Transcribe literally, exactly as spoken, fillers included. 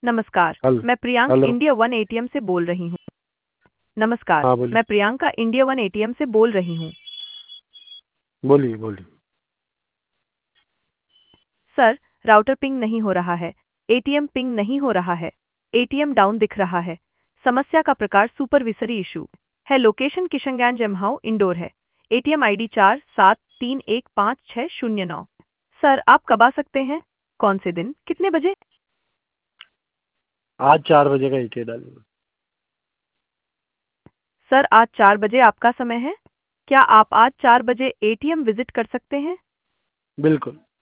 नमस्कार, हेलो। मैं Priyank hello. India one ATM से बोल रही हूँ। नमस्कार, हाँ बोलिए। मैं प्रियंका इंडिया वन एटीएम से बोल रही हूँ। बोलिए बोलिए। सर, राउटर पिंग नहीं हो रहा है, एटीएम पिंग नहीं हो रहा है, एटीएम डाउन दिख रहा है। समस्या का प्रकार सुपरविसरी इशू है। लोकेशन किशनगंज जमहाऊ इंडोर है। एटीएम आईडी चार सात तीन एक पाँच छः शून्य नौ। सर, आप कब आ सकते हैं? कौन से दिन, कितने बजे? आज चार बजे का ईटे डालिए। सर, आज चार बजे आपका समय है? क्या आप आज चार बजे एटीएम विजिट कर सकते हैं? बिल्कुल।